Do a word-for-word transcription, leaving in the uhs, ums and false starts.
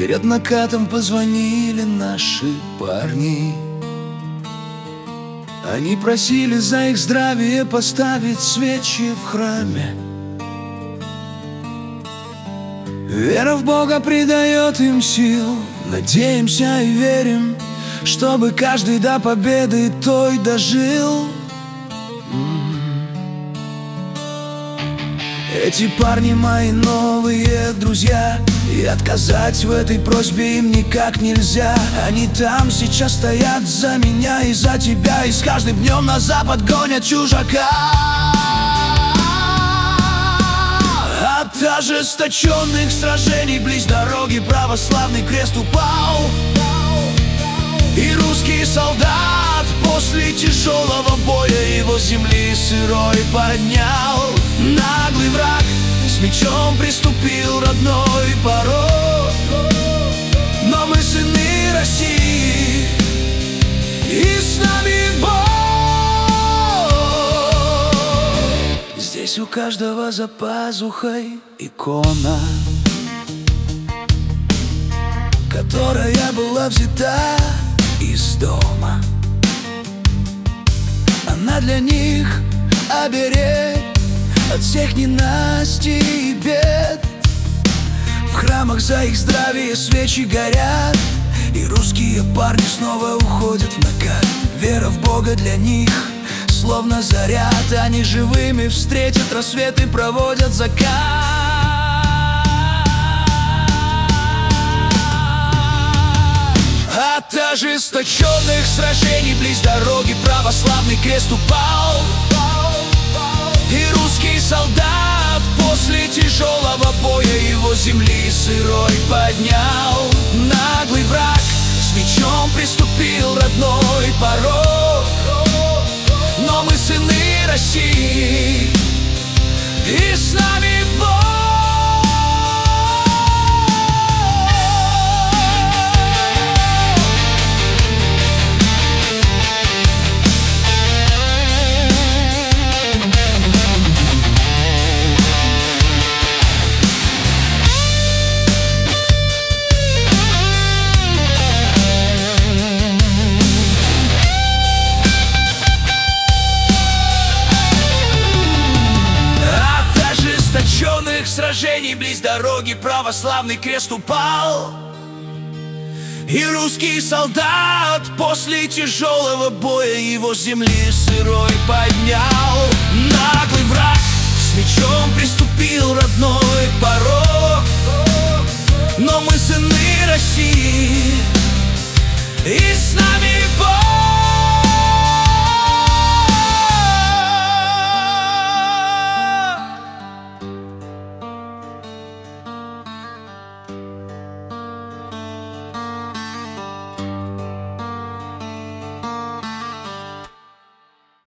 Перед накатом позвонили наши парни. Они просили за их здравие поставить свечи в храме. Вера в Бога придает им сил. Надеемся и верим, чтобы каждый до победы той дожил. Эти парни мои новые друзья, и отказать в этой просьбе им никак нельзя. Они там сейчас стоят за меня и за тебя, и с каждым днем на запад гонят чужака. От ожесточенных сражений близ дороги православный крест упал. И русский солдат после тяжелого боя его с земли сырой поднял. Наглый враг с мечом приступил родной порог, но мы сыны России, и с нами Бог. Здесь у каждого за пазухой икона, которая была взята из дома. Она для них оберег от всех ненастей и бед. В храмах за их здравие свечи горят, и русские парни снова уходят в накат. Вера в Бога для них словно заряд. Они живыми встретят рассвет и проводят закат. От ожесточенных сражений близ дороги православный крест упал. И русский солдат после тяжелого боя его с земли сырой поднял. Наглый враг с мечом приступил родной порог, но мы сыны России, и с нами Бог. Сражений близ дороги православный крест упал. И русский солдат после тяжелого боя его с земли сырой поднял. Наглый враг с мечом приступил родной порог, но мы сыны России, и с нами